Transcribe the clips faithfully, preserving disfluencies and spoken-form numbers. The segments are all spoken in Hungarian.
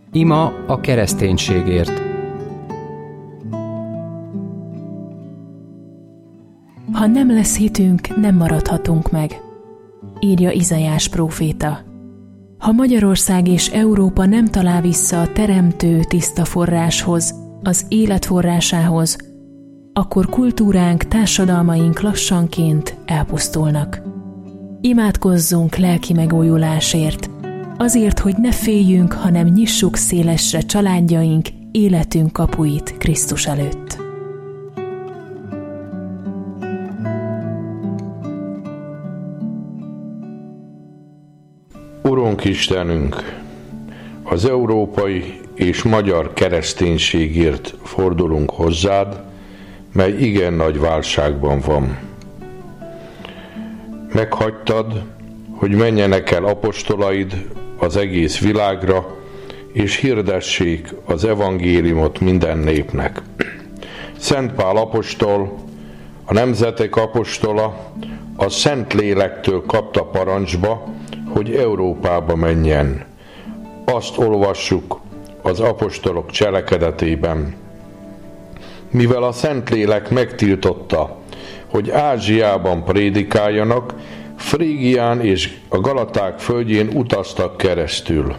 Ima a kereszténységért. Ha nem lesz hitünk, nem maradhatunk meg, írja Izaiás próféta. Ha Magyarország és Európa nem talál vissza a teremtő tiszta forráshoz, az élet forrásához, akkor kultúránk, társadalmaink lassanként elpusztulnak. Imádkozzunk lelki megújulásért, azért, hogy ne féljünk, hanem nyissuk szélesre családjaink, életünk kapuit Krisztus előtt. Urunk Istenünk, az európai és magyar kereszténységért fordulunk hozzád, mely igen nagy válságban van. Meghagytad, hogy menjenek el apostolaid az egész világra, és hirdessék az evangéliumot minden népnek. Szent Pál apostol, a nemzetek apostola, a Szent Lélektől kapta parancsba, hogy Európába menjen. Azt olvassuk az apostolok cselekedetében. Mivel a Szentlélek megtiltotta, hogy Ázsiában prédikáljanak, Frígián és a Galaták földjén utaztak keresztül.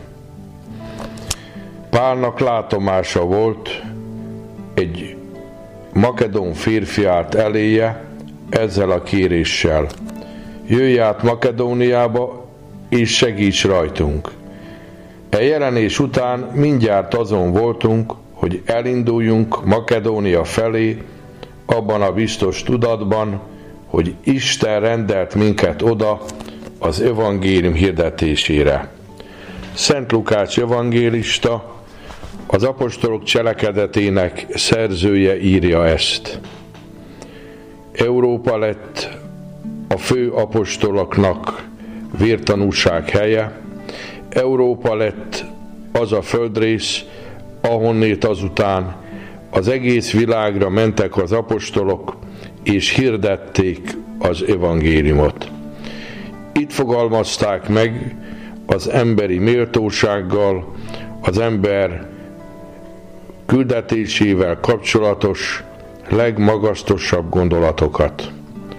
Pálnak látomása volt, egy makedón férfi állt eléje ezzel a kéréssel: jöjj át Makedóniába, és segíts rajtunk. E jelenés után mindjárt azon voltunk, hogy elinduljunk Makedónia felé, abban a biztos tudatban, hogy Isten rendelt minket oda az evangélium hirdetésére. Szent Lukács evangélista, az apostolok cselekedetének szerzője írja ezt. Európa lett a fő apostoloknak vértanúság helye, Európa lett az a földrész, ahonnét azután az egész világra mentek az apostolok, és hirdették az evangéliumot. Itt fogalmazták meg az emberi méltósággal, az ember küldetésével kapcsolatos legmagasztosabb gondolatokat.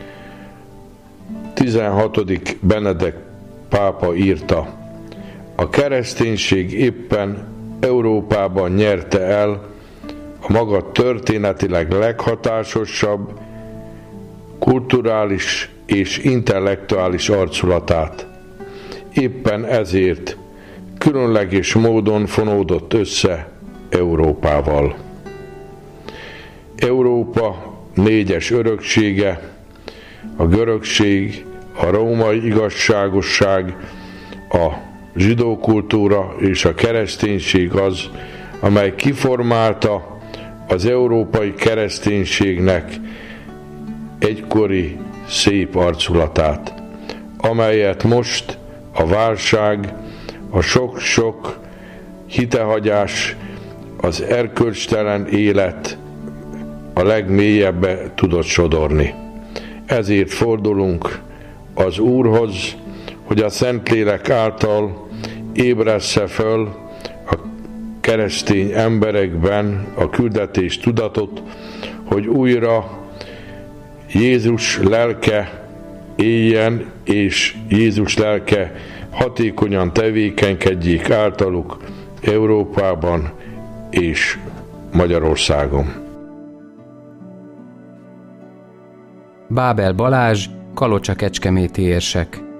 tizenhatodik Benedek pápa írta: a kereszténység éppen Európában nyerte el a maga történetileg leghatásosabb, kulturális és intellektuális arculatát. Éppen ezért különleges módon fonódott össze Európával. Európa négyes öröksége, a görögség, a római igazságosság, a zsidó kultúra és a kereszténység az, amely kiformálta az európai kereszténységnek egykori szép arculatát, amelyet most a válság, a sok-sok hitehagyás, az erkölcstelen élet a legmélyebbe tudott sodorni. Ezért fordulunk az Úrhoz, hogy a Szentlélek által ébressze föl a keresztény emberekben a küldetés tudatot, hogy újra Jézus lelke éljen, és Jézus lelke hatékonyan tevékenykedjék általuk Európában és Magyarországon. Bábel Balázs, Kalocsa kecskeméti érsek.